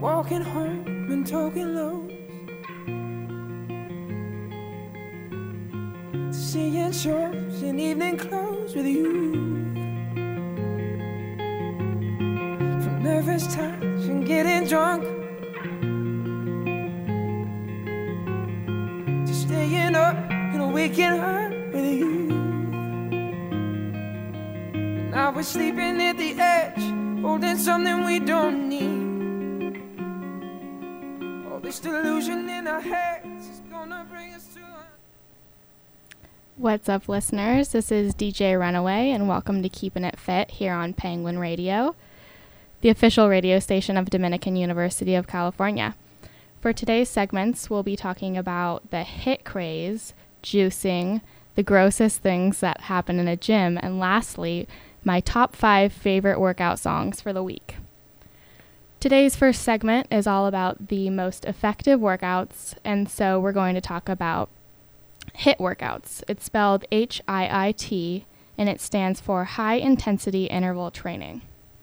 walking home and talking low, seeing shows in evening clothes with you. From nervous touch and getting drunk to staying up and waking up with you. And now we're sleeping at the edge, holding something we don't need. All this delusion in our heads is gonna bring us to What's up, listeners? This is DJ Runaway, and welcome to Keeping It Fit here on Penguin Radio, the official radio station of Dominican University of California. For today's segments, we'll be talking about the HIIT craze, juicing, the grossest things that happen in a gym, and lastly, my top 5 favorite workout songs for the week. Today's first segment is all about the most effective workouts, and so we're going to talk about HIIT workouts. It's spelled HIIT, and it stands for High Intensity Interval Training.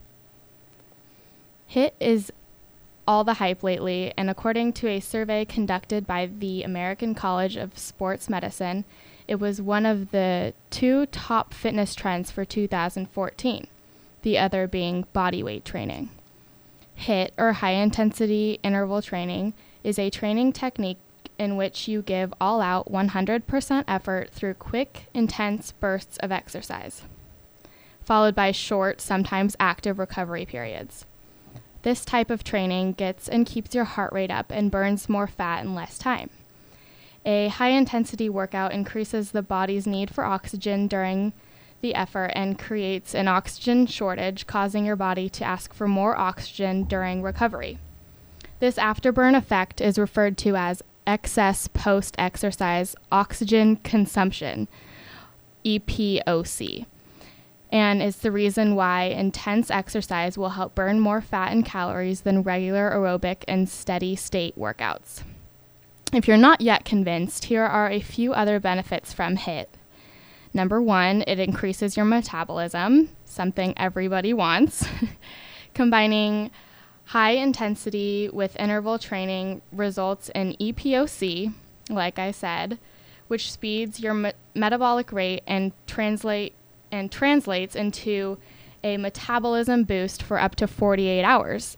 HIIT is all the hype lately, and according to a survey conducted by the American College of Sports Medicine, it was one of the 2 top fitness trends for 2014, the other being bodyweight training. HIIT, or High Intensity Interval Training, is a training technique in which you give all-out 100% effort through quick, intense bursts of exercise, followed by short, sometimes active recovery periods. This type of training gets and keeps your heart rate up and burns more fat in less time. A high-intensity workout increases the body's need for oxygen during the effort and creates an oxygen shortage, causing your body to ask for more oxygen during recovery. This afterburn effect is referred to as excess post-exercise oxygen consumption, EPOC, and is the reason why intense exercise will help burn more fat and calories than regular aerobic and steady state workouts. If you're not yet convinced, here are a few other benefits from HIIT. Number 1, it increases your metabolism, something everybody wants. Combining high intensity with interval training results in EPOC, like I said, which speeds your metabolic rate and translates into a metabolism boost for up to 48 hours,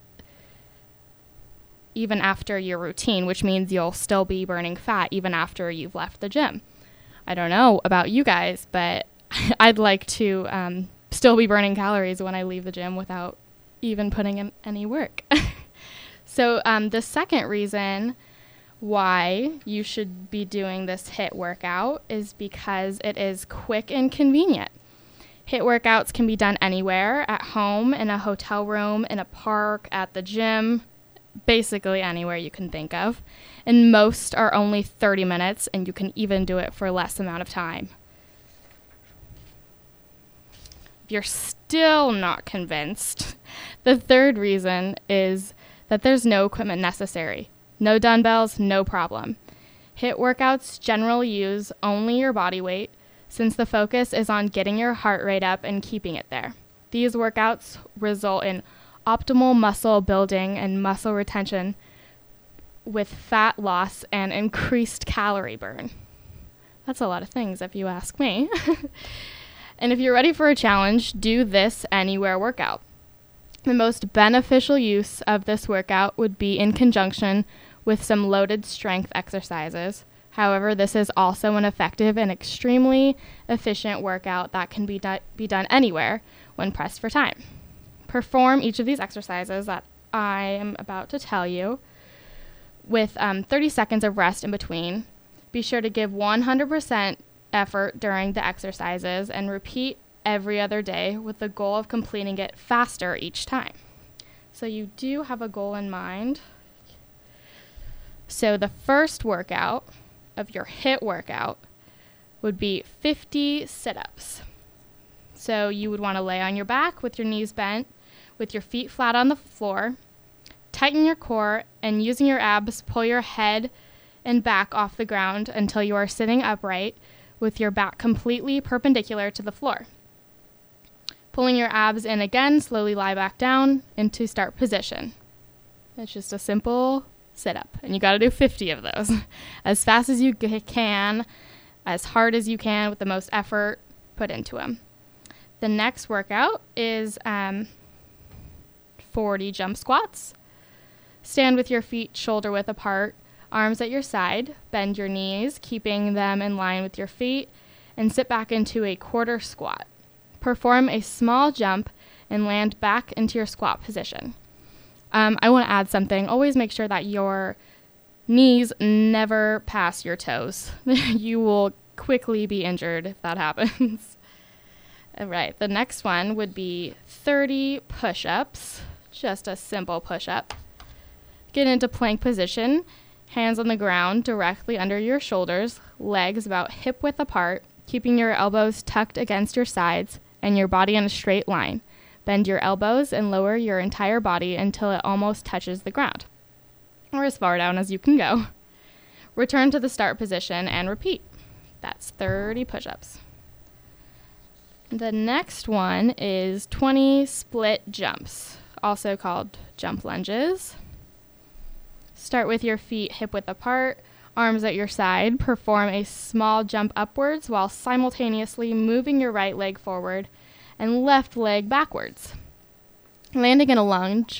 even after your routine, which means you'll still be burning fat even after you've left the gym. I don't know about you guys, but I'd like to still be burning calories when I leave the gym without even putting in any work. So the second reason why you should be doing this HIIT workout is because it is quick and convenient. HIIT workouts can be done anywhere, at home, in a hotel room, in a park, at the gym, basically anywhere you can think of. And most are only 30 minutes, and you can even do it for less amount of time. If you're still not convinced, the third reason is that there's no equipment necessary. No dumbbells, no problem. HIIT workouts generally use only your body weight, since the focus is on getting your heart rate up and keeping it there. These workouts result in optimal muscle building and muscle retention with fat loss and increased calorie burn. That's a lot of things if you ask me. And if you're ready for a challenge, do this anywhere workout. The most beneficial use of this workout would be in conjunction with some loaded strength exercises. However, this is also an effective and extremely efficient workout that can be done anywhere when pressed for time. Perform each of these exercises that I am about to tell you with 30 seconds of rest in between. Be sure to give 100% effort during the exercises and repeat every other day with the goal of completing it faster each time. So you do have a goal in mind. So the first workout of your HIIT workout would be 50 sit-ups. So you would want to lay on your back with your knees bent, with your feet flat on the floor. Tighten your core and using your abs, pull your head and back off the ground until you are sitting upright with your back completely perpendicular to the floor. Pulling your abs in again, slowly lie back down into start position. It's just a simple sit-up, and you got to do 50 of those as fast as you can, as hard as you can, with the most effort put into them. The next workout is 40 jump squats. Stand with your feet shoulder width apart, arms at your side, bend your knees, keeping them in line with your feet, and sit back into a quarter squat. Perform a small jump and land back into your squat position. I want to add something. Always make sure that your knees never pass your toes. You will quickly be injured if that happens. All right, the next one would be 30 push-ups, just a simple push-up. Get into plank position, hands on the ground directly under your shoulders, legs about hip width apart, keeping your elbows tucked against your sides and your body in a straight line. Bend your elbows and lower your entire body until it almost touches the ground, or as far down as you can go. Return to the start position and repeat. That's 30 push-ups. The next one is 20 split jumps, also called jump lunges. Start with your feet hip width apart, arms at your side. Perform a small jump upwards while simultaneously moving your right leg forward and left leg backwards. Landing in a lunge,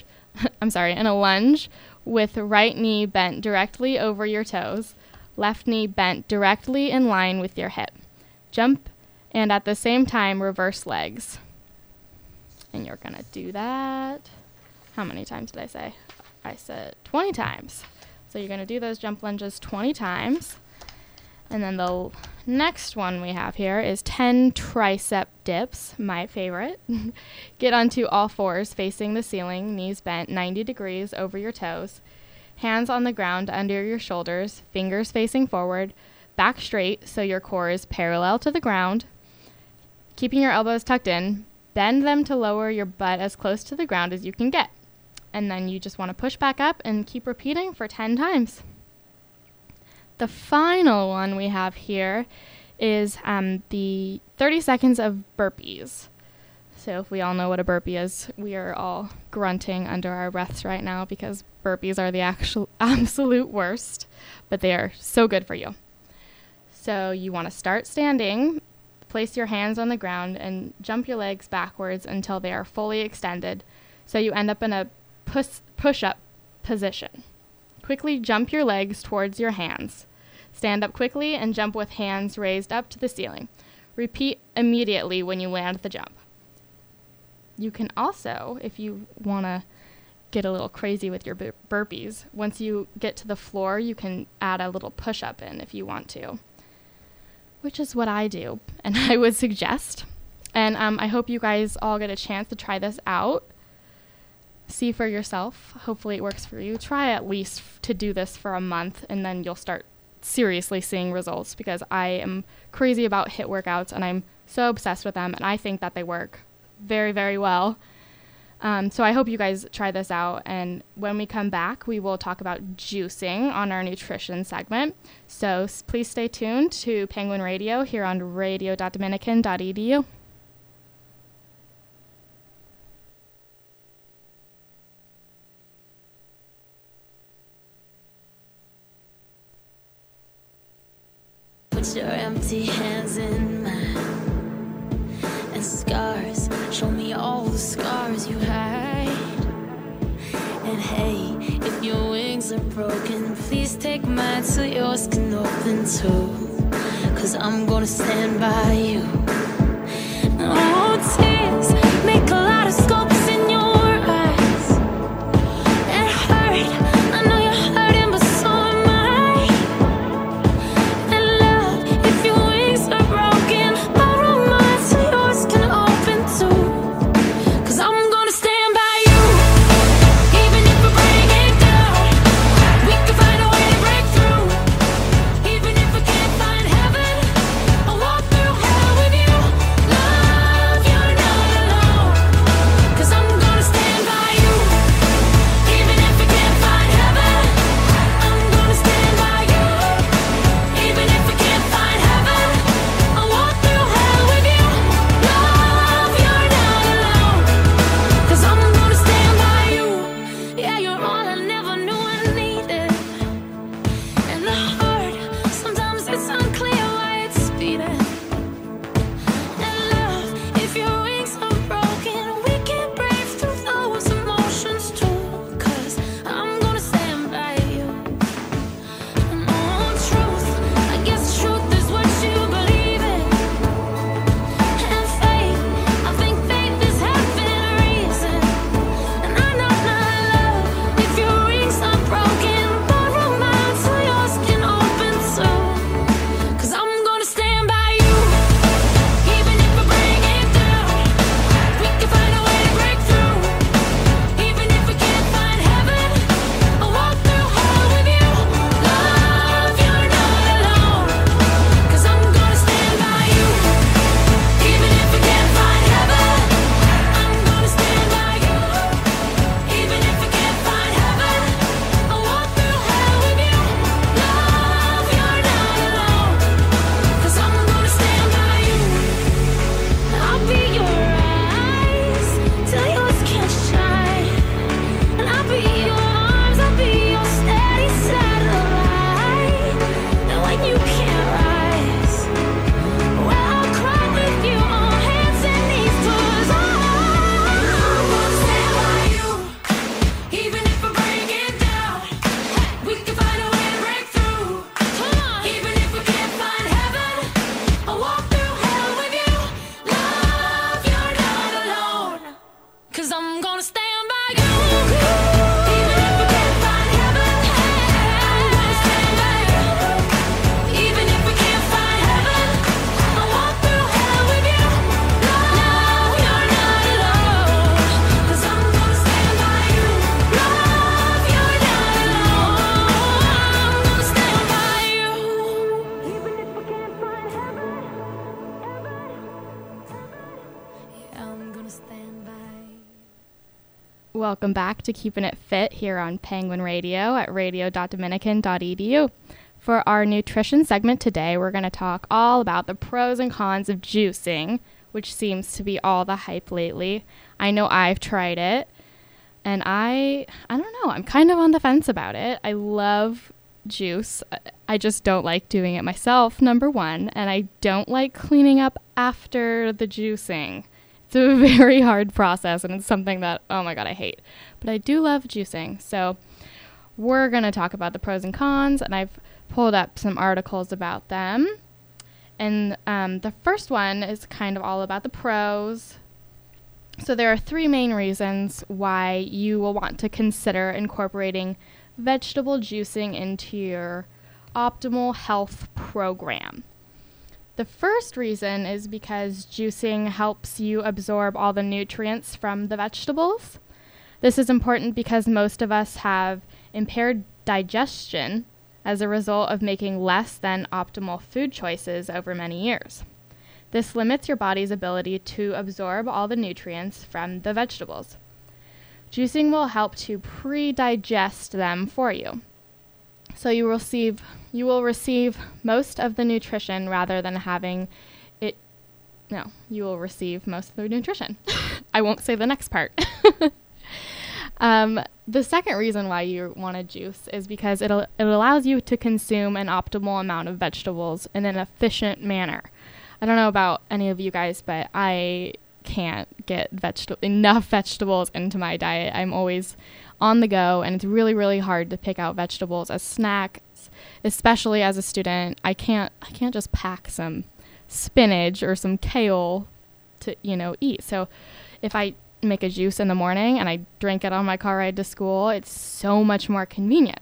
with right knee bent directly over your toes, left knee bent directly in line with your hip. Jump and at the same time reverse legs. And you're going to do that. How many times did I say? I said 20 times. So you're going to do those jump lunges 20 times. And then the next one we have here is 10 tricep dips, my favorite. Get onto all fours facing the ceiling, knees bent 90 degrees over your toes, hands on the ground under your shoulders, fingers facing forward, back straight so your core is parallel to the ground. Keeping your elbows tucked in, bend them to lower your butt as close to the ground as you can get. And then you just want to push back up and keep repeating for 10 times. The final one we have here is the 30 seconds of burpees. So if we all know what a burpee is, we are all grunting under our breaths right now because burpees are the absolute worst, but they are so good for you. So you want to start standing, place your hands on the ground, and jump your legs backwards until they are fully extended, so you end up in a push-up position. Quickly jump your legs towards your hands. Stand up quickly and jump with hands raised up to the ceiling. Repeat immediately when you land the jump. You can also, if you want to get a little crazy with your burpees, once you get to the floor, you can add a little push-up in if you want to, which is what I do, and I would suggest. And I hope you guys all get a chance to try this out. See for yourself. Hopefully it works for you. Try at least to do this for a month, and then you'll start seriously seeing results, because I am crazy about HIIT workouts, and I'm so obsessed with them, and I think that they work very, very well. So I hope you guys try this out, and when we come back, we will talk about juicing on our nutrition segment. So please stay tuned to Penguin Radio here on radio.dominican.edu. Put your empty hands in mine, and scars, show me all the scars you hide. And hey, if your wings are broken, please take mine so yours can open too. 'Cause I'm gonna stand by you. Oh, tears make a lot of scopes in your eyes. It hurt, I know you're hurting, but so am I. And love, if your wings are broken, borrow mine so yours can open too. 'Cause I'm gonna stand by you, even if we break it down. We can find a way to break through, even if we can't find heaven. I'll walk through hell with you. Love, you're not alone. Welcome back to Keeping It Fit here on Penguin Radio at radio.dominican.edu. For our nutrition segment today, we're going to talk all about the pros and cons of juicing, which seems to be all the hype lately. I know I've tried it, and I don't know, I'm kind of on the fence about it. I love juice. I just don't like doing it myself, number one, and I don't like cleaning up after the juicing. It's a very hard process, and it's something that, oh my God, I hate. But I do love juicing. So we're going to talk about the pros and cons, and I've pulled up some articles about them. And the first one is kind of all about the pros. So there are 3 main reasons why you will want to consider incorporating vegetable juicing into your optimal health program. The first reason is because juicing helps you absorb all the nutrients from the vegetables. This is important because most of us have impaired digestion as a result of making less than optimal food choices over many years. This limits your body's ability to absorb all the nutrients from the vegetables. Juicing will help to pre-digest them for you. So you will receive most of the nutrition rather than having it. No, you will receive most of the nutrition. I won't say the next part. The second reason why you want to juice is because it allows you to consume an optimal amount of vegetables in an efficient manner. I don't know about any of you guys, but I can't get enough vegetables into my diet. I'm always on the go, and it's really, really hard to pick out vegetables as snacks, especially as a student. I can't just pack some spinach or some kale to, eat. So if I make a juice in the morning and I drink it on my car ride to school, it's so much more convenient.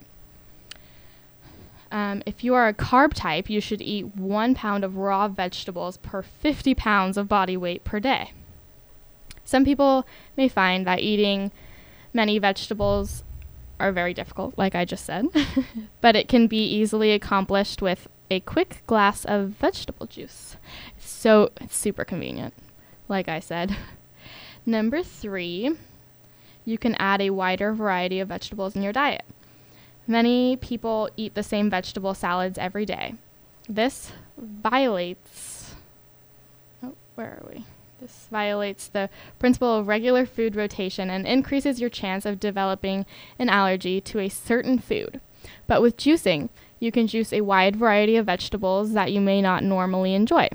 If you are a carb type, you should eat 1 pound of raw vegetables per 50 pounds of body weight per day. Some people may find that eating many vegetables are very difficult, like I just said, but it can be easily accomplished with a quick glass of vegetable juice. So it's super convenient, like I said. Number 3, you can add a wider variety of vegetables in your diet. Many people eat the same vegetable salads every day. This violates the principle of regular food rotation and increases your chance of developing an allergy to a certain food. But with juicing, you can juice a wide variety of vegetables that you may not normally enjoy.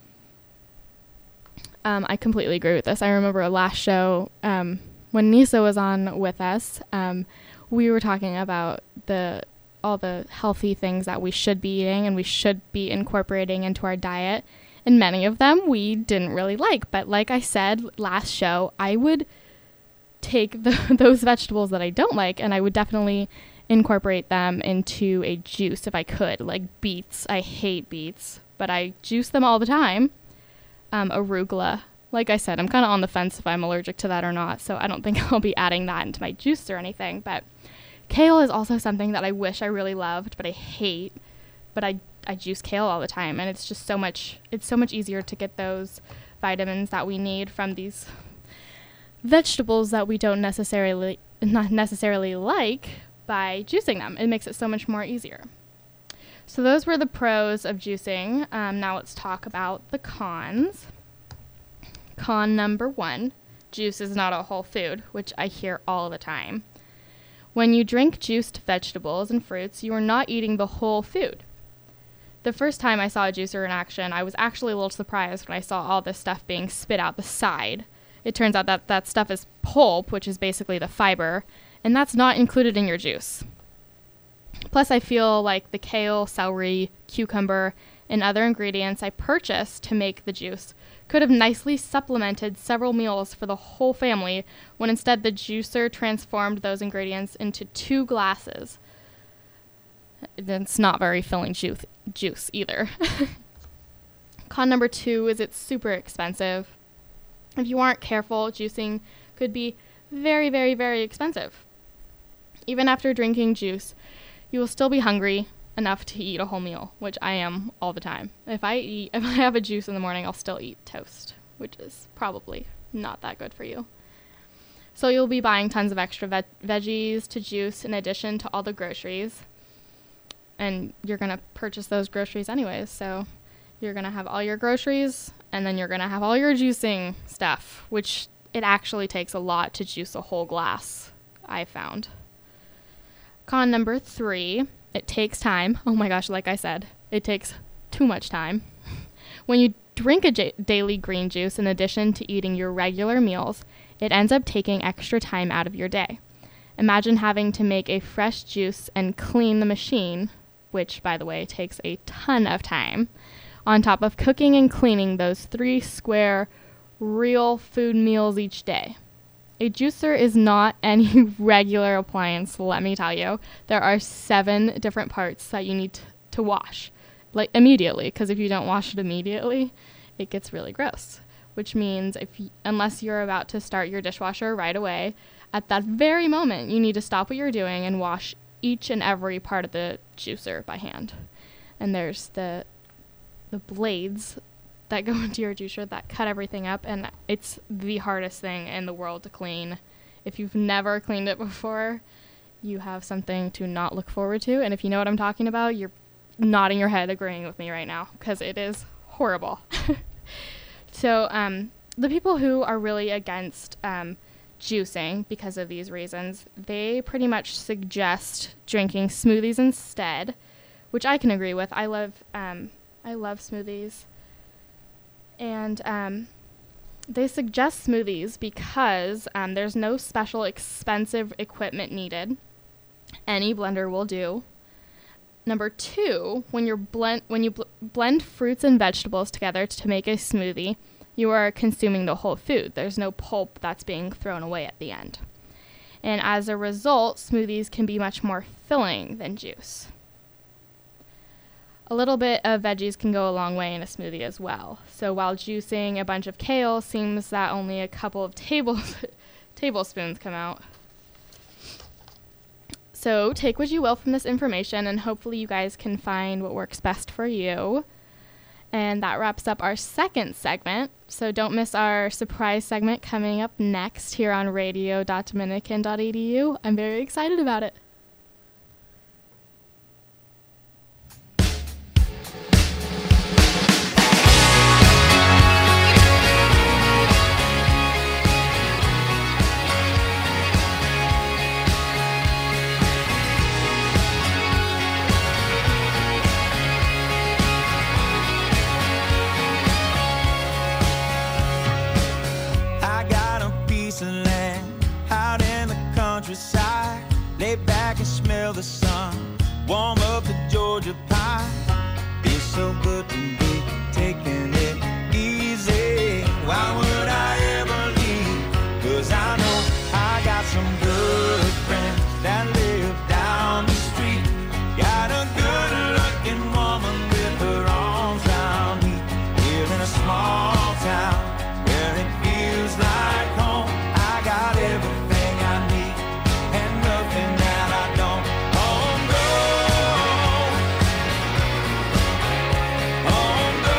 I completely agree with this. I remember last show, when Nisa was on with us, we were talking about all the healthy things that we should be eating and we should be incorporating into our diet. And many of them we didn't really like. But like I said last show, I would take those vegetables that I don't like, and I would definitely incorporate them into a juice if I could. Like beets. I hate beets, but I juice them all the time. Arugula. Like I said, I'm kind of on the fence if I'm allergic to that or not, so I don't think I'll be adding that into my juice or anything. But kale is also something that I wish I really loved, but I hate. But I juice kale all the time, and it's so much easier to get those vitamins that we need from these vegetables that we don't not necessarily like by juicing them. It makes it so much more easier. So those were the pros of juicing. Now let's talk about the cons. Con number 1, juice is not a whole food, which I hear all the time. When you drink juiced vegetables and fruits, you are not eating the whole food. The first time I saw a juicer in action, I was actually a little surprised when I saw all this stuff being spit out the side. It turns out that stuff is pulp, which is basically the fiber, and that's not included in your juice. Plus, I feel like the kale, celery, cucumber, and other ingredients I purchased to make the juice could have nicely supplemented several meals for the whole family, when instead the juicer transformed those ingredients into 2 glasses. It's not very filling juice either. Con number 2 is it's super expensive. If you aren't careful, juicing could be very, very, very expensive. Even after drinking juice, you will still be hungry enough to eat a whole meal, which I am all the time. If I have a juice in the morning, I'll still eat toast, which is probably not that good for you. So you'll be buying tons of extra veggies to juice in addition to all the groceries. And you're going to purchase those groceries anyways. So you're going to have all your groceries, and then you're going to have all your juicing stuff, which it actually takes a lot to juice a whole glass, I found. Con number 3, it takes time. Oh my gosh, like I said, it takes too much time. When you drink a daily green juice in addition to eating your regular meals, it ends up taking extra time out of your day. Imagine having to make a fresh juice and clean the machine, which, by the way, takes a ton of time, on top of cooking and cleaning those 3 square real food meals each day. A juicer is not any regular appliance, let me tell you. There are 7 different parts that you need to wash, like immediately, because if you don't wash it immediately, it gets really gross. Which means unless you're about to start your dishwasher right away, at that very moment, you need to stop what you're doing and wash each and every part of the juicer by hand. And there's the blades that go into your juicer that cut everything up, and it's the hardest thing in the world to clean. If you've never cleaned it before, you have something to not look forward to. And if you know what I'm talking about, you're nodding your head agreeing with me right now, because it is horrible. So the people who are really against juicing because of these reasons, they pretty much suggest drinking smoothies instead, which I can agree with. I love smoothies. And they suggest smoothies because there's no special expensive equipment needed. Any blender will do. Number 2, when you blend fruits and vegetables together to make a smoothie, you are consuming the whole food. There's no pulp that's being thrown away at the end. And as a result, smoothies can be much more filling than juice. A little bit of veggies can go a long way in a smoothie as well. So while juicing a bunch of kale seems that only a couple of tablespoons come out. So take what you will from this information, and hopefully you guys can find what works best for you. And that wraps up our second segment. So don't miss our surprise segment coming up next here on radio.dominican.edu. I'm very excited about it. Lay back and smell the sun, warm up the Georgia pine. Feels so good to be taking it easy. Why would I ever leave? 'Cause I know I got some good friends that live down the street. Got a good looking woman with her arms around me. Here in a small town where it feels like home. I got everything I need and nothing that I don't. Oh no, oh no.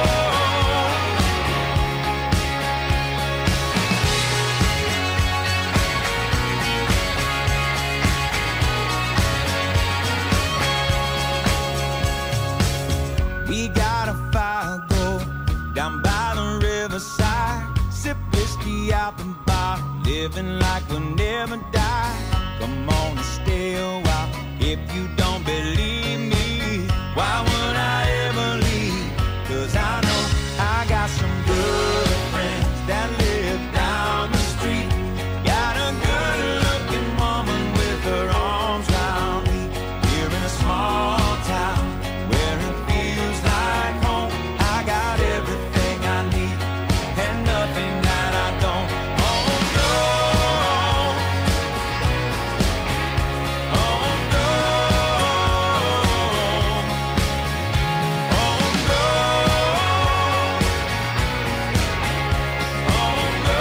We got a fire go down by the riverside. Sip whiskey out the bar, living like we'll never die. Come on and stay a while. If you don't believe me, why would I ever leave? 'Cause I know I got some good friends that live down the street. Got a good looking woman with her arms around me. Here in a small town where it feels like home. I got everything I need and nothing that I don't. Oh no, oh no, oh no, oh no.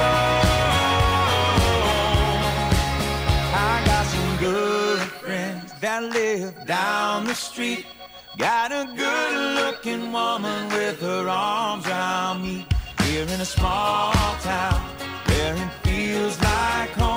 I got some good friends that live down the street. Got a good looking woman with her arms around me. Here in a small town where it feels like home.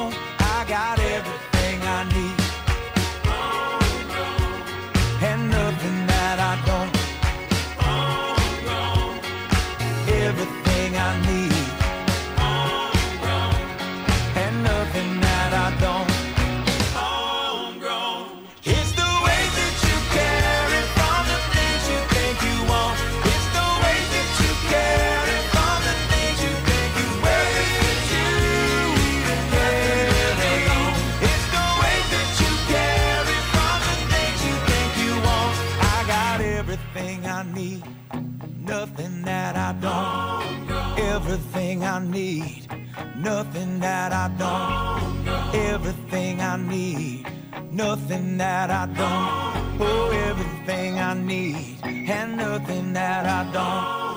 everything I need, nothing that I don't. Everything I need, nothing that I don't. Oh, everything I need, and nothing that I don't.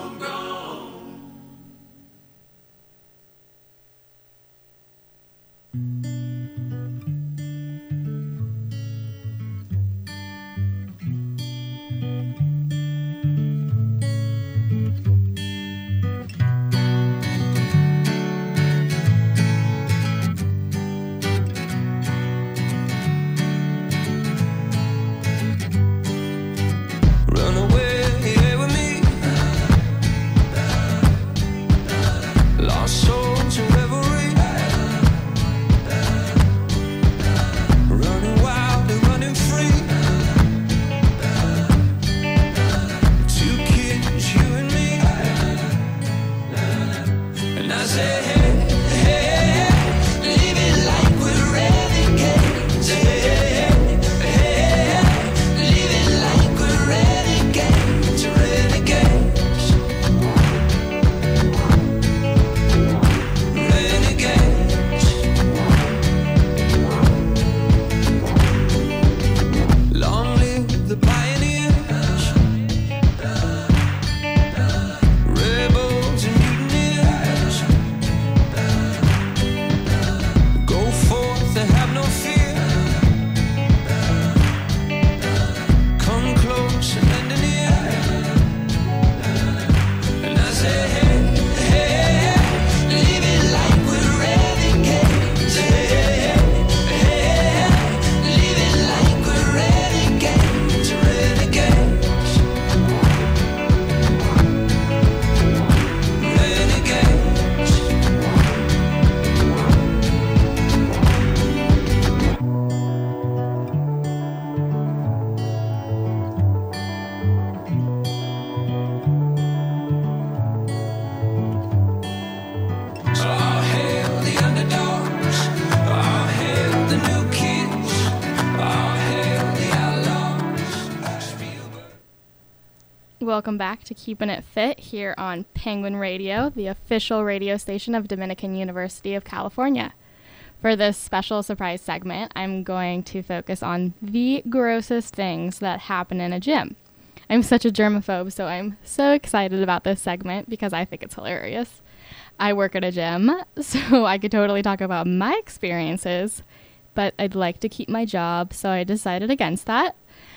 Welcome back to Keeping It Fit here on Penguin Radio, the official radio station of Dominican University of California. For this special surprise segment, I'm going to focus on the grossest things that happen in a gym. I'm such a germaphobe, so I'm so excited about this segment because I think it's hilarious. I work at a gym, so I could totally talk about my experiences, but I'd like to keep my job, so I decided against that.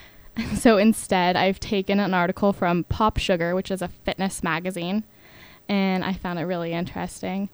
So instead, I've taken an article from Pop Sugar, which is a fitness magazine, and I found it really interesting.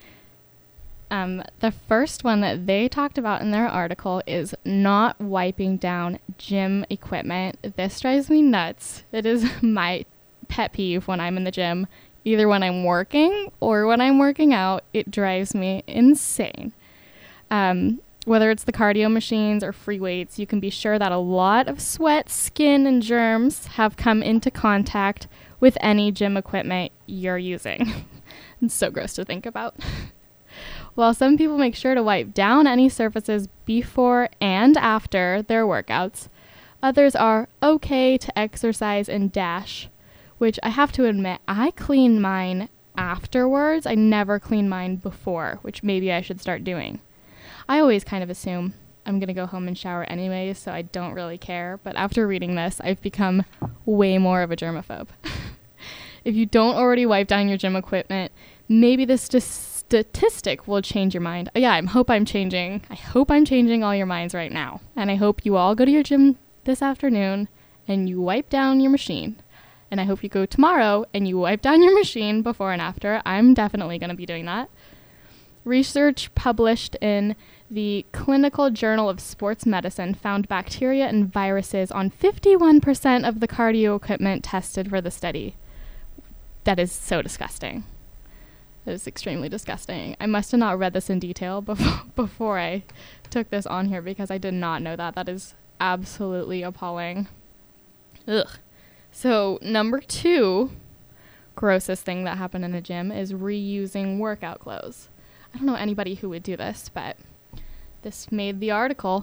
The first one that they talked about in their article is not wiping down gym equipment. This drives me nuts. It is my pet peeve when I'm in the gym. Either when I'm working or when I'm working out, it drives me insane. Whether it's the cardio machines or free weights, you can be sure that a lot of sweat, skin, and germs have come into contact with any gym equipment you're using. It's so gross to think about. While some people make sure to wipe down any surfaces before and after their workouts, others are okay to exercise and dash, which I have to admit, I clean mine afterwards. I never clean mine before, which maybe I should start doing. I always kind of assume I'm going to go home and shower anyways, so I don't really care. But after reading this, I've become way more of a germaphobe. If you don't already wipe down your gym equipment, maybe this statistic will change your mind. Yeah, I hope I'm changing all your minds right now. And I hope you all go to your gym this afternoon and you wipe down your machine. And I hope you go tomorrow and you wipe down your machine before and after. I'm definitely going to be doing that. Research published in the Clinical Journal of Sports Medicine found bacteria and viruses on 51% of the cardio equipment tested for the study. That is so disgusting. That is extremely disgusting. I must have not read this in detail before I took this on here because I did not know that. That is absolutely appalling. Ugh. So, number 2 grossest thing that happened in a gym is reusing workout clothes. I don't know anybody who would do this, but this made the article.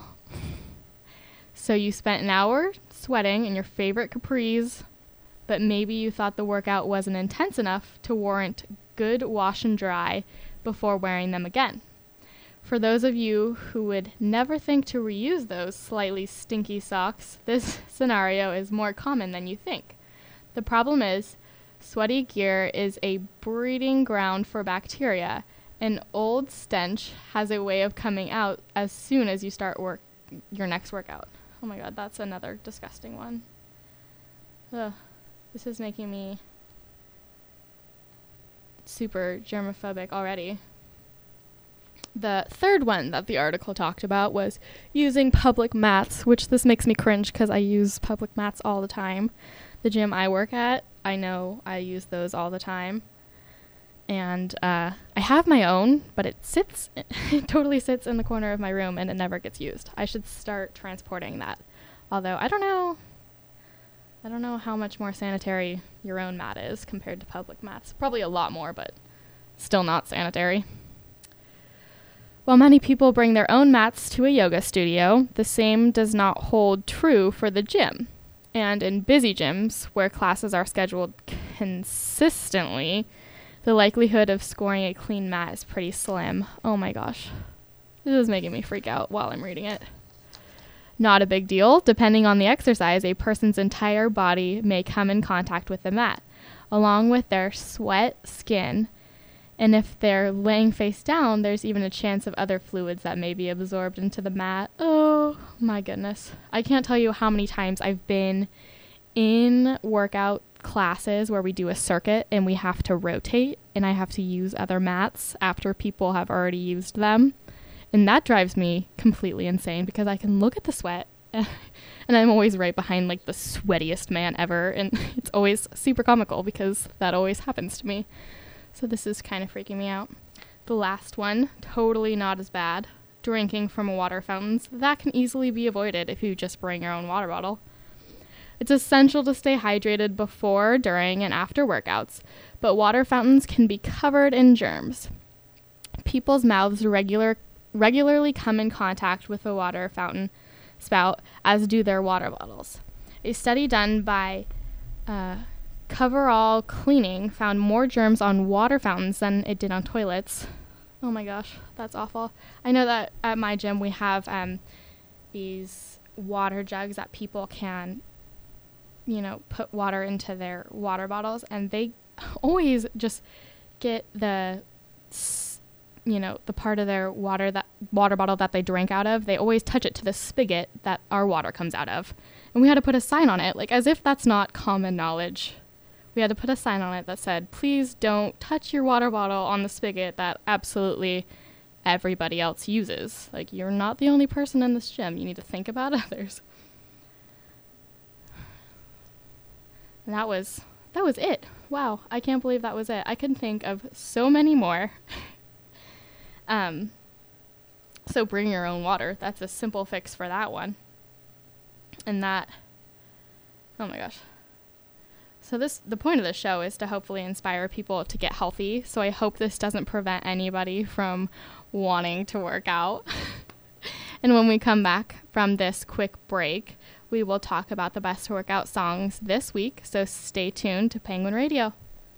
So you spent an hour sweating in your favorite capris, but maybe you thought the workout wasn't intense enough to warrant good wash and dry before wearing them again. For those of you who would never think to reuse those slightly stinky socks, this scenario is more common than you think. The problem is, sweaty gear is a breeding ground for bacteria. An old stench has a way of coming out as soon as you start your next workout. Oh my god, that's another disgusting one. Ugh, this is making me super germophobic already. The third one that the article talked about was using public mats, which this makes me cringe because I use public mats all the time. The gym I work at, I know I use those all the time. And I have my own, but it totally sits in the corner of my room and it never gets used. I should start transporting that. Although I don't know how much more sanitary your own mat is compared to public mats. Probably a lot more, but still not sanitary. While many people bring their own mats to a yoga studio, the same does not hold true for the gym. And in busy gyms, where classes are scheduled consistently, the likelihood of scoring a clean mat is pretty slim. Oh my gosh. This is making me freak out while I'm reading it. Not a big deal. Depending on the exercise, a person's entire body may come in contact with the mat, along with their sweat, skin, and if they're laying face down, there's even a chance of other fluids that may be absorbed into the mat. Oh my goodness. I can't tell you how many times I've been in workout classes where we do a circuit and we have to rotate and I have to use other mats after people have already used them. And that drives me completely insane because I can look at the sweat and I'm always right behind like the sweatiest man ever. And it's always super comical because that always happens to me. So this is kind of freaking me out. The last one, totally not as bad. Drinking from water fountains. That can easily be avoided if you just bring your own water bottle. It's essential to stay hydrated before, during, and after workouts, but water fountains can be covered in germs. People's mouths regularly come in contact with the water fountain spout, as do their water bottles. A study done by Coverall Cleaning found more germs on water fountains than it did on toilets. Oh my gosh, that's awful. I know that at my gym we have these water jugs that people can, put water into their water bottles, and they always just get the part of their water bottle that they drank out of, they always touch it to the spigot that our water comes out of. And we had to put a sign on it, like as if that's not common knowledge. We had to put a sign on it that said, please don't touch your water bottle on the spigot that absolutely everybody else uses. Like, you're not the only person in this gym. You need to think about others. And that was it. Wow, I can't believe that was it. I can think of so many more. So bring your own water. That's a simple fix for that one. And that, oh my gosh. So the point of this show is to hopefully inspire people to get healthy. So I hope this doesn't prevent anybody from wanting to work out. And when we come back from this quick break, we will talk about the best workout songs this week. So stay tuned to Penguin Radio.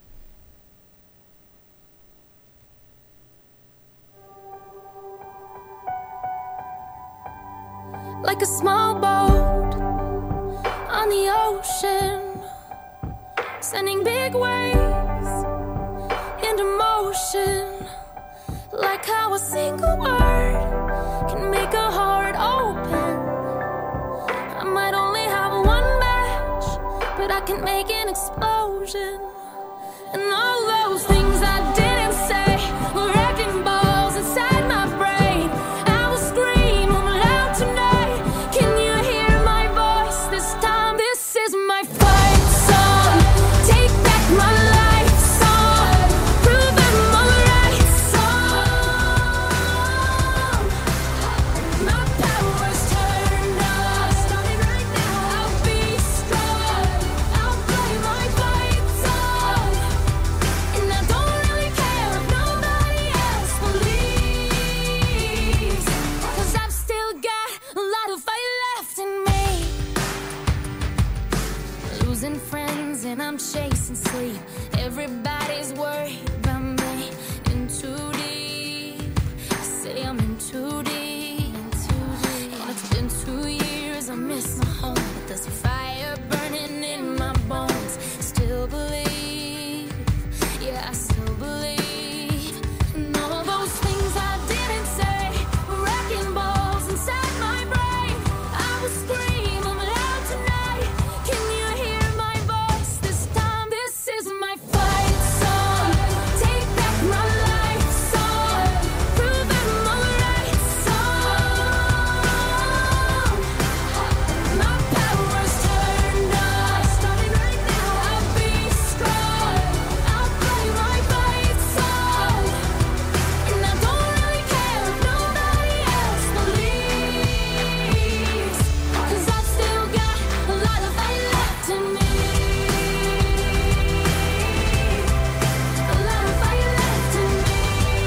Like a small boat on the ocean, sending big waves into motion. Like how a single word can make a heart open. I might only have one match, but I can make an explosion. And all those things I didn't say were wrecking balls inside my brain. I will scream loud tonight. Can you hear my voice this time? This is my fight song. Take back my life song. Prove I'm alright song. My power's turned on. Starting right now. I'll be strong. I'll play my fight song. miss my home, but there's a fire burning in my bones. Still believe, yeah, I still believe. And all those things I didn't say were wrecking balls inside my brain. I will scream, I'm loud tonight. Can you hear my voice this time? This is my fight song. Take back my life song. Prove I'm alright song. My power's turned on. Starting right now, I'll be strong. I'll play my fight song. And I don't really care if nobody else believes. 'Cause I've still got a lot of fight left in me. A lot of fight left in me.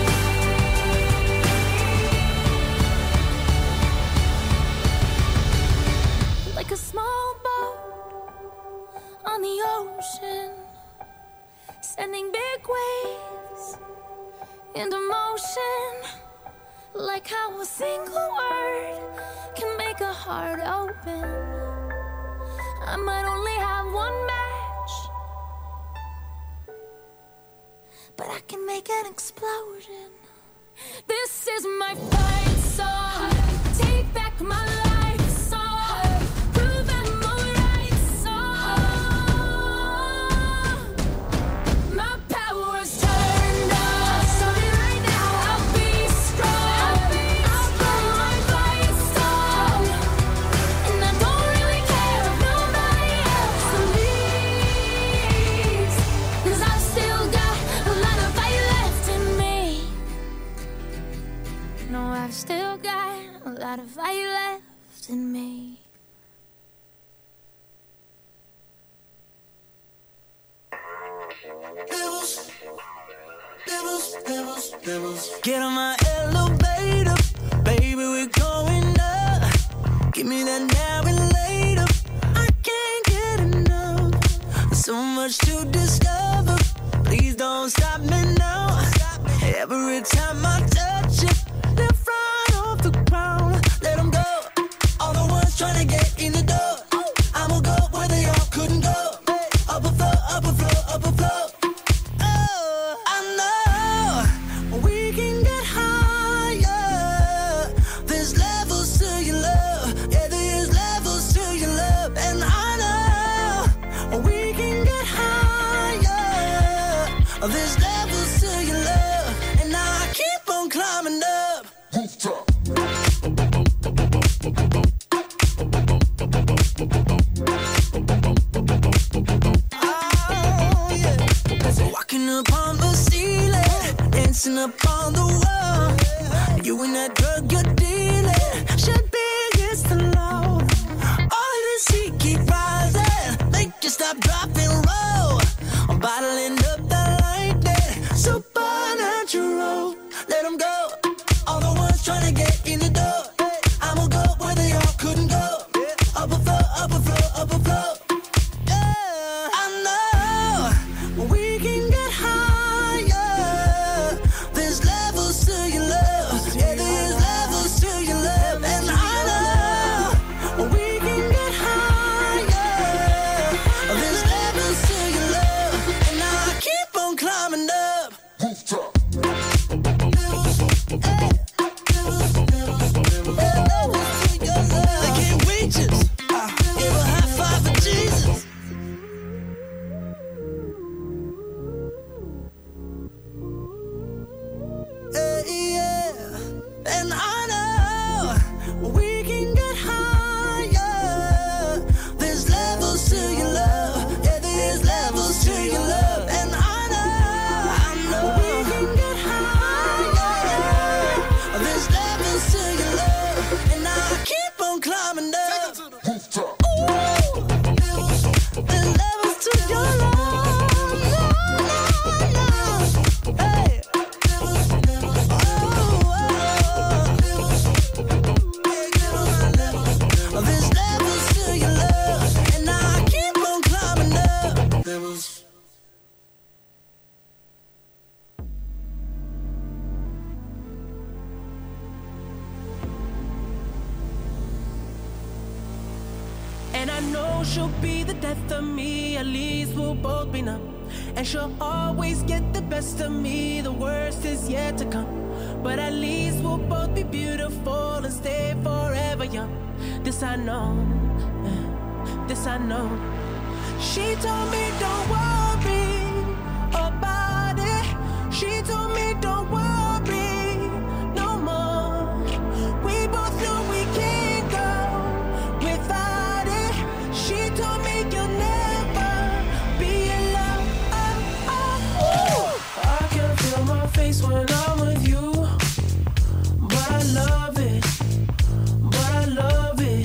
Like a small boat on the ocean, sending big waves into motion. Like how a single word can make a heart open. I might only have one match, but I can make an explosion. This is my fight song. Take back my life song. Prove I'm alright song. My power's turned on. Starting right now, I'll be strong. I'll play my fight song. And I don't really care if nobody else believes. 'Cause I've still got a lot of fight left in me. No, I've still got a lot of fight left in me. Get on my elevator, baby, we're going up. Give me that now and later. I can't get enough. So much to discover. Please don't stop me now. Every time I touch it, lift right off the ground. Let them go. All the ones trying to get in the door. I'ma go where they all couldn't go. Up a floor, up a floor, up a floor. Oh, I know we can get higher. There's levels to your love. Yeah, there's levels to your love. And I know we can get higher. There's levels to your love. And I keep on climbing up. Oh, yeah. So walking upon the ceiling, dancing upon the wall. You and that drug you're dealing should be against the law. All of this heat keep rising, make you stop, drop, and roll. I'm bottling up that lightning, supernatural. Let them go. All the ones trying to get in the door. I'ma go where they all couldn't go. Up a floor, up a floor, up a floor. Yeah, I know we can get higher. There's levels to your love. Yeah, there's levels to your love. And I know we can get higher. There's levels to your love. And I keep on climbing up. And I know she'll be the death of me, at least we'll both be numb. And she'll always get the best of me, the worst is yet to come. But at least we'll both be beautiful and stay forever young. This I know, this I know. She told me don't worry about it. She told me don't worry no more. We both know we can't go without it. She told me you'll never be alone. I can feel my face when I'm with you, but I love it, but I love it.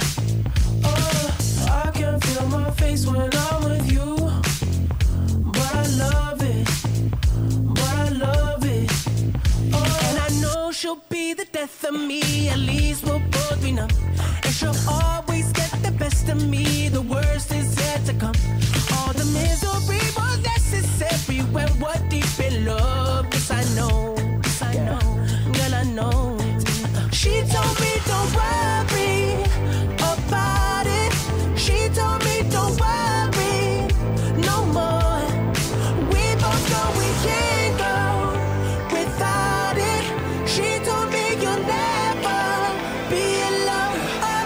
I can feel my face when I'm with you, but I love it, but I love it. And I know she'll be the death of me, at least we'll both be numb. And she'll always get the best of me, the worst is yet to come. All the misery was necessary when we're deep in love. This I know, this I know, girl I know. She told me don't worry about it. She told me don't worry no more. We both know we can't go without it. She told me you'll never be alone.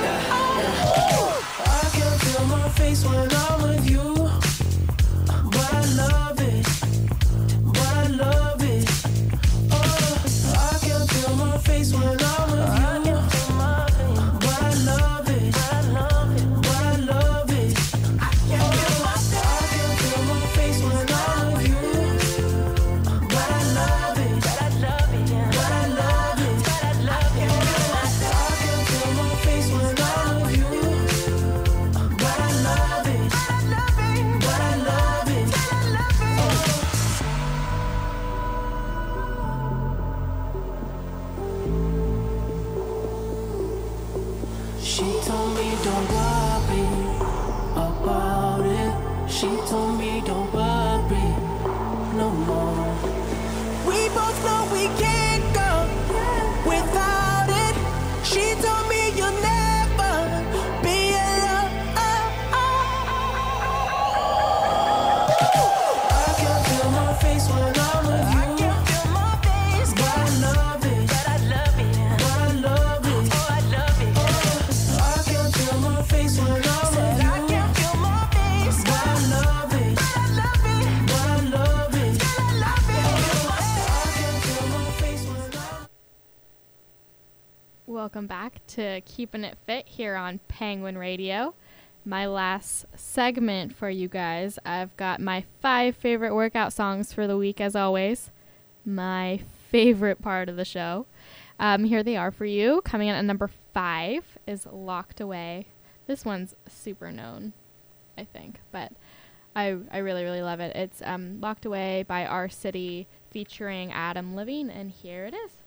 I can feel my face when I'm with you, but I love it, but I love it. I can feel my face when I'm with you, but I love it, but I love it, but I love it. I can feel my face when I'm with you, but I love it, but I love it, but I love it, but I love it. I can feel my face when I'm with you, but I love it, but I love it, but I love it, but I love it. She told me don't worry about it. She told me don't worry no more. We both know we can't go without it. She told me you'll never be alone. I can feel my face when I'm with you, but I love it, but I love it, but I love it. Oh, I love it. I can feel my face when I'm with you, but I love it, but I love it, but I love it, but I love it. I can feel my face when I'm. Welcome back to Keeping It Fit here on Penguin Radio. My last segment for you guys. I've got my 5 favorite workout songs for the week, as always. My favorite part of the show. Here they are for you. Coming in at number 5 is Locked Away. This one's super known, I think, but I really, really love it. It's Locked Away by Our City featuring Adam Levine, and here it is.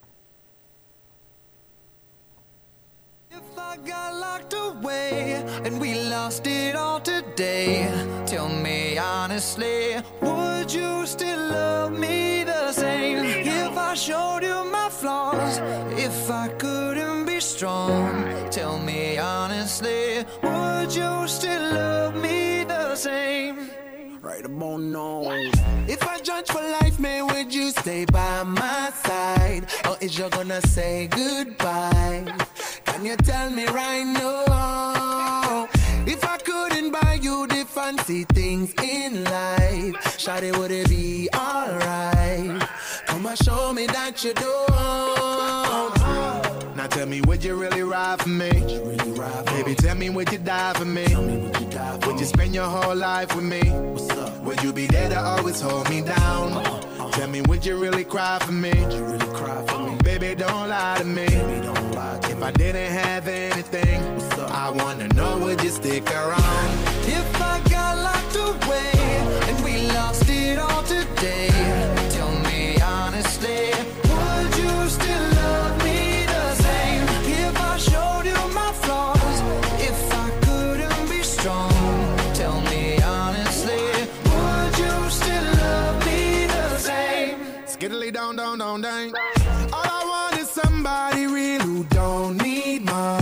If I got locked away and we lost it all today, tell me honestly, would you still love me the same? If I showed you my flaws, if I couldn't be strong, tell me honestly, would you still love me the same? Right about now. If I judge for life, man, would you stay by my side? Or is you gonna say goodbye? Can you tell me right now? If I couldn't buy you the fancy things in life, shawty, would it be alright? Come and show me that you don't. Now tell me, would you really ride for me? Baby, tell me, would you die for me? Would you spend your whole life with me? Would you be there to always hold me down? Tell me, would you really cry for me? Baby, don't lie to me. If I didn't have anything, I wanna know, would you stick around? If I got locked away and we lost it all today, tell me honestly, would you still love me the same? If I showed you my flaws, if I couldn't be strong, tell me honestly, would you still love me the same? Skiddly down, down, down, down. All I want is somebody real who don't need much.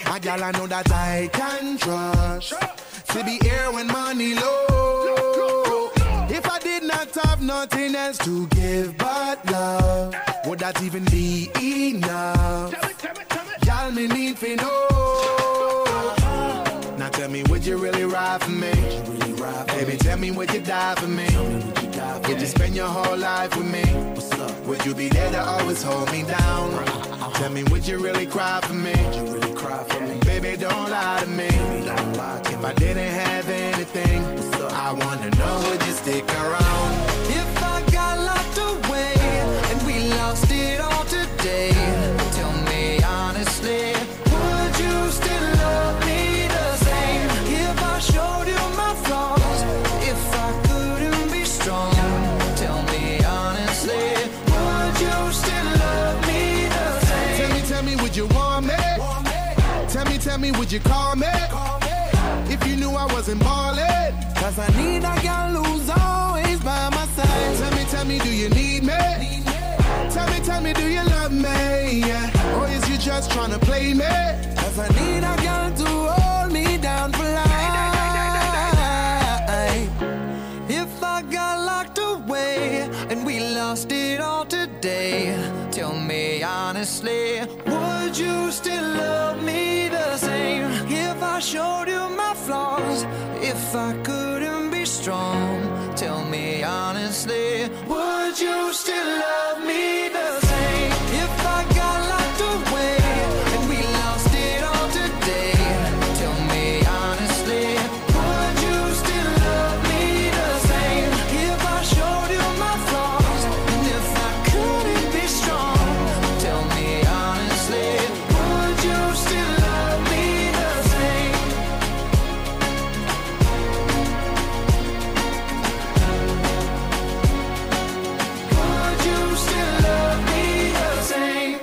A gal I know that I can trust. To be here when money low. If I did not have nothing else to give but love, would that even be enough? Y'all me need to know. Now tell me, would you really ride for me? Baby, tell me, would you die for me? Would you spend your whole life with me? Would you be there to always hold me down? Tell me, would you really cry for me? Baby, don't lie to me. If I didn't have anything, I wanna know, would you stick around? If I got locked away and we lost it all today, tell me honestly, would you still love me the same? If I showed you my flaws, if I couldn't be strong, tell me honestly, would you still love me the same? Tell me, would you want me? Tell me, would you call me? If you knew I wasn't ballin'. Cause I need a girl who's always by my side. Tell me, do you need me? Tell me, do you love me? Yeah. Or is you just tryna play me? Cause I need a girl to hold me down for life. If I got locked away and we lost it all today, tell me honestly, would you still love me the same? If I showed you my flaws, if I couldn't be strong, tell me honestly, would you still love me the same? If I got locked away and we lost it all today, tell me honestly, would you still love me the same? If I showed you my flaws and if I couldn't be strong, tell me honestly, would you still love me the same? Would you still love me the same?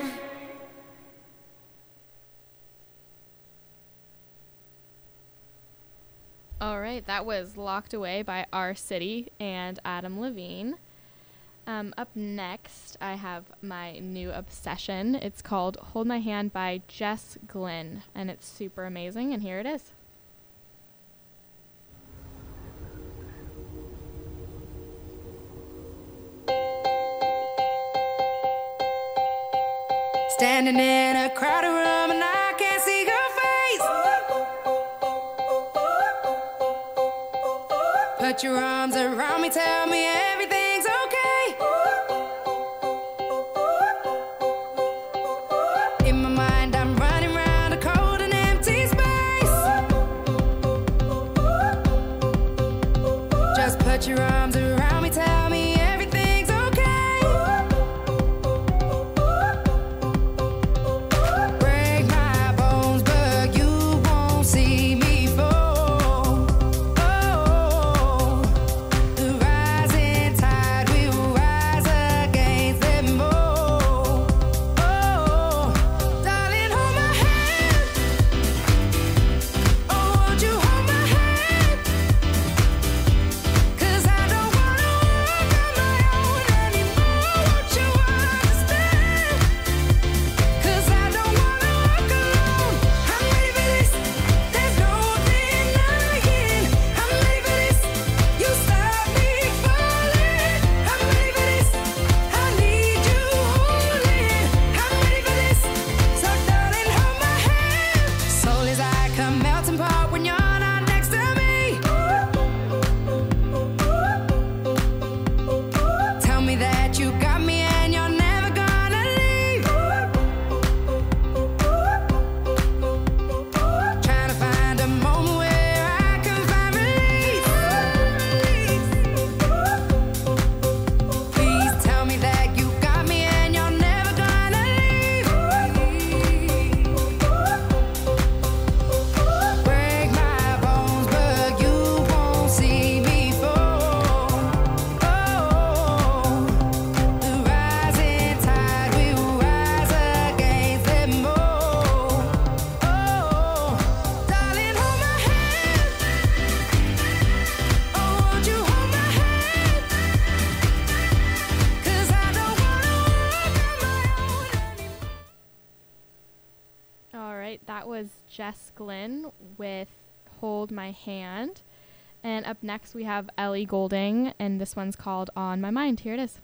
All right, that was Locked Away by Our City and Adam Levine. Up next, I have my new obsession. It's called Hold My Hand by Jess Glynn, and it's super amazing, and here it is. Standing in a crowded room and I can't see your face. Put your arms around me, tell me everything's okay. In my mind I'm running round a cold and empty space. Just put your arms around me, tell me everything's okay. Break my bones, but you won't see me fall. Oh, the rising that was Jess Glynn with Hold My Hand. And up next we have Ellie Goulding, and this one's called On My Mind. Here it is.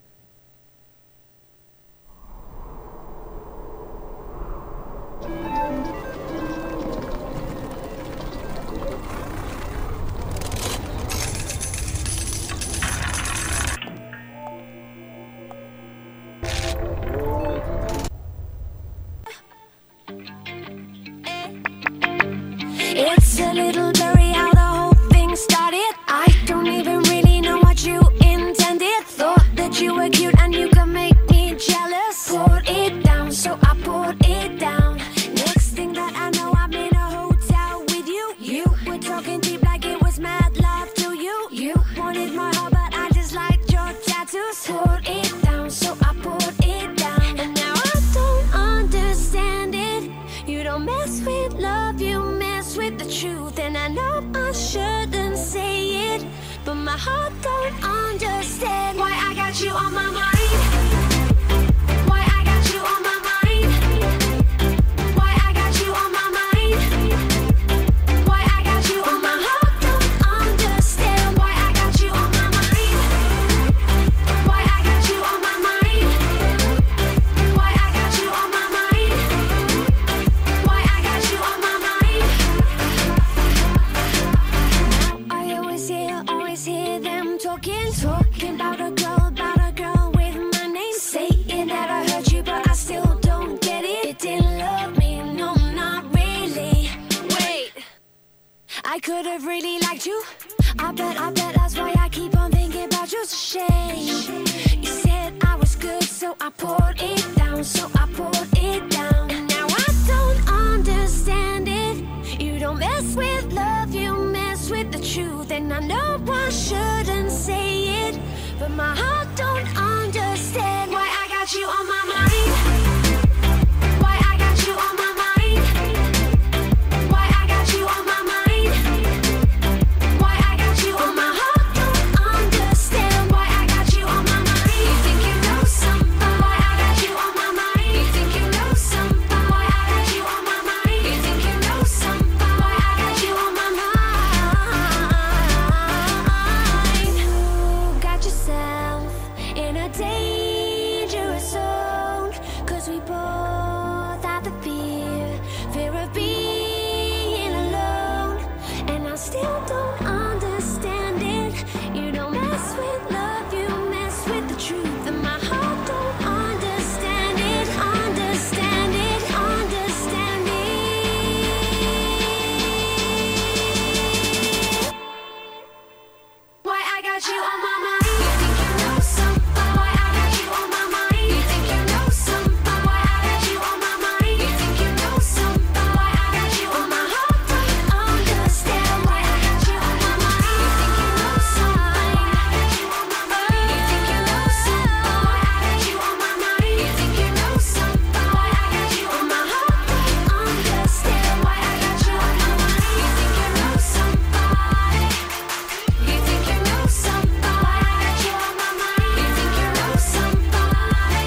It's a little blurry how the whole thing started. I don't even really know what you intended. Thought that you were cute and you could make me jealous. Put it down, so I put it down. Next thing that I know, I'm in a hotel with you. You were talking deep like it was mad love to you. You wanted my heart, but I just liked your tattoos. Put it down, so I put it down. And now I don't understand it. You don't mess with love, you mess with the truth. And I know I shouldn't say it, but my heart don't understand why I got you on my mind. Why I got you on my mind. Why I got you on my mind. Why I got you on my heart don't understand why I got you on my mind. Why I got you on my mind. Why I got you on my mind. Why I got you on my mind. Now I always hear them talking about a girl with my name. Saying that I hurt you, but I still don't get it. It didn't love me, no, not really. Wait, I could have really liked you. I bet that's why I keep on thinking about you. It's a shame. You said I was good, so I put it down, so I put it down. And now I don't understand it. You don't mess with love, you mess with the truth. And I know I shouldn't say it, but my heart don't understand why I got you on my mind. Why I got you on my mind. Why I got you on my mind. Why I got you on my heart don't understand why I got you on my mind. You think you know something? Why I got you on my mind. You think you know something? Why I got you on my mind. You think you know something? Why I got you on my mind. You got yourself in a dangerous zone, 'cause we both have the fear of being alone. And I still don't understand it. You don't mess with love, you mess with the truth. And my heart don't understand it, understand it, understand it. Why I got you on my mind. You think you know something? Why I got you on my mind. You think you know something? Why I got you on my mind. You think you know something? Why I got you on my heart don't understand why I got you on my mind. You think you know something? Why I got you on my mind. You think you know something? Why I got you on my mind. You think you know something? Why I got you on my heart don't understand why I got you on my mind. You think you know somebody. You think you know something? Why I got you on my mind. You think you know somebody.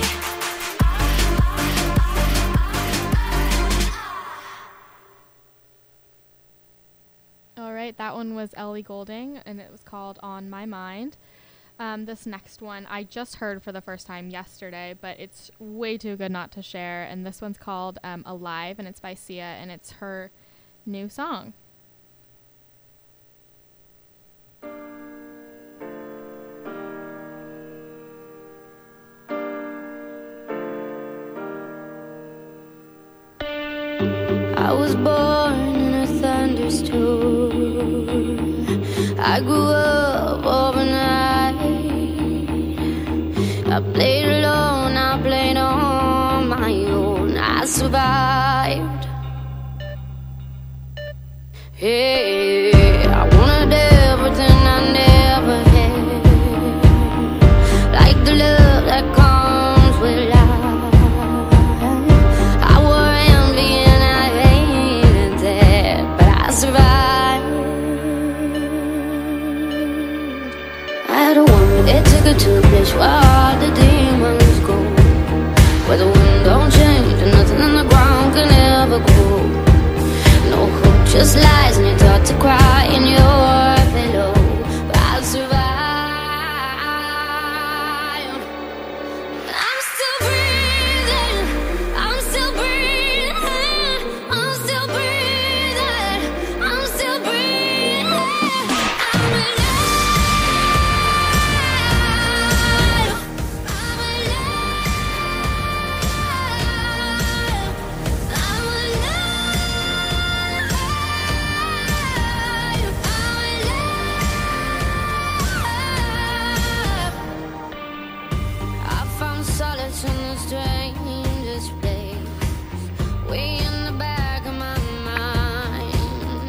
All right, that one was Ellie Goulding, and it was called On My Mind. This next one I just heard for the first time yesterday, but it's way too good not to share. And this one's called Alive, and it's by Sia, and it's her new song. I was born in a thunderstorm. I grew up overnight. I played alone, I played on my own. I survived. Hey, I wanted everything I never had, like the love that comes with life. I wore envy and I hated that, but I survived. I had a woman that took her to a place where all the demons go, where the wind don't change and nothing on the ground can ever grow. That's in the strangest place, way in the back of my mind.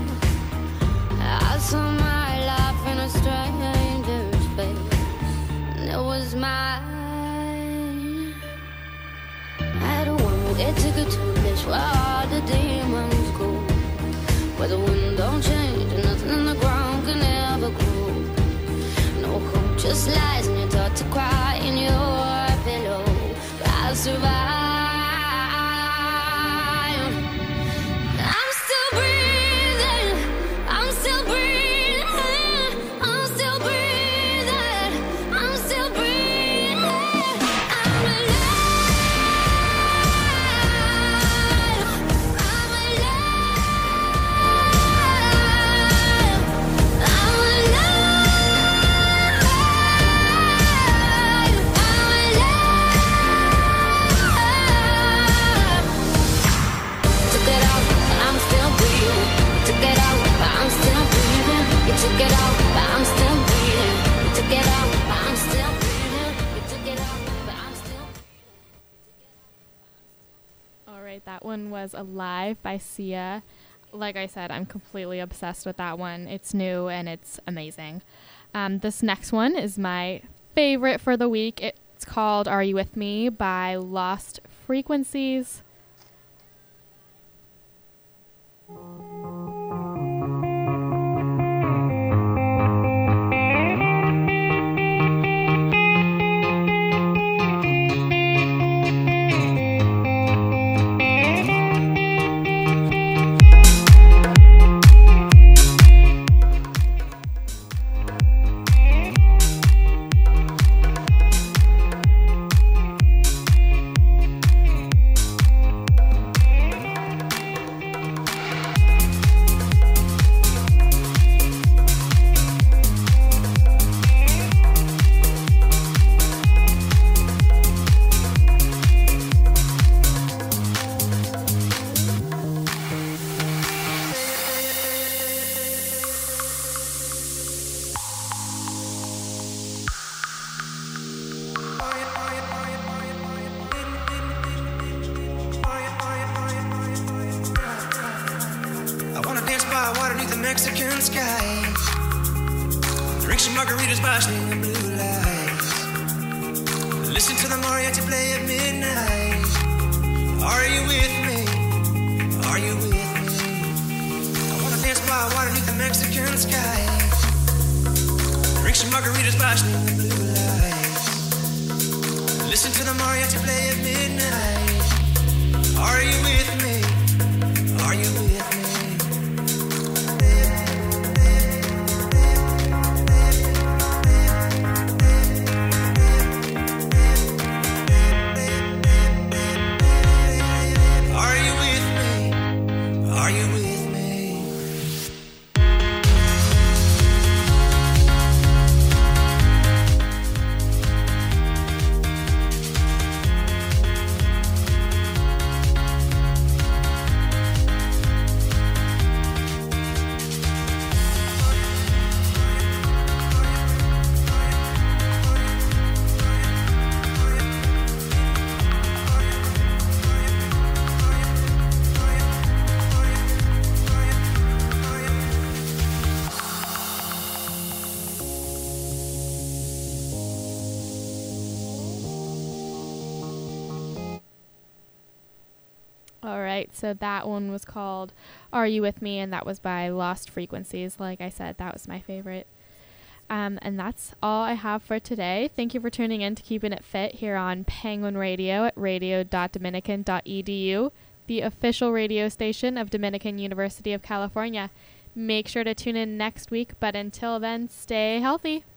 I saw my life in a stranger's face, and it was mine. I had a one, they took it to a place where all the demons go, where the wind don't change and nothing in the ground can ever grow. No hope, just lies, and you're taught to cry in your pillow. But I'll survive. I'm still breathing. I'm still breathing. I'm still breathing. I'm still breathing. I'm alive. I'm alive. I'm took it out, but I'm still breathing. You took it out, but I'm still breathing. You took it out, but I'm still breathing. You took it out, but I'm still breathing. You took it out, but I'm still. All right, that one was Alive by Sia. Like I said, I'm completely obsessed with that one. It's new and it's amazing. This next one is my favorite for the week. It's called Are You With Me by Lost Frequencies. I wanna dance by water beneath the Mexican skies, drink some margaritas by swinging blue lights, listen to the mariachi play at midnight. Are you with me? Are you with me? I wanna dance by water beneath the Mexican skies, drink some margaritas by swinging blue lights, listen to the mariachi play at midnight. Are you with me? Are you with me? Are you with me? Are you with me? All right, so that one was called Are You With Me? And that was by Lost Frequencies. Like I said, that was my favorite. And that's all I have for today. Thank you for tuning in to Keeping It Fit here on Penguin Radio at radio.dominican.edu, the official radio station of Dominican University of California. Make sure to tune in next week, but until then, stay healthy.